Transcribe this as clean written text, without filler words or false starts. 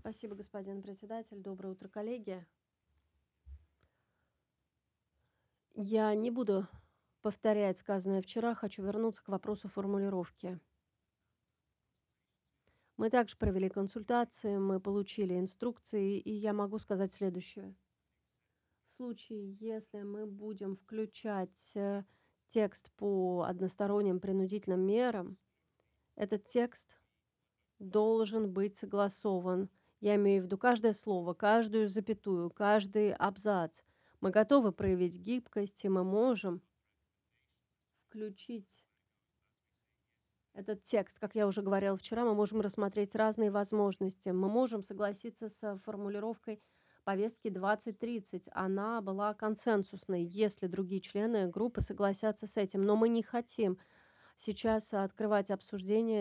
Спасибо, господин председатель. Доброе утро, коллеги. Я не буду повторять сказанное вчера, хочу вернуться к вопросу формулировки. Мы также провели консультации, мы получили инструкции, и я могу сказать следующее. В случае, если мы будем включать текст по односторонним принудительным мерам, этот текст должен быть согласован. Я имею в виду каждое слово, каждую запятую, каждый абзац. Мы готовы проявить гибкость, и мы можем включить этот текст. Как я уже говорила вчера, мы можем рассмотреть разные возможности. Мы можем согласиться с формулировкой повестки 2030. Она была консенсусной, если другие члены группы согласятся с этим. Но мы не хотим сейчас открывать обсуждение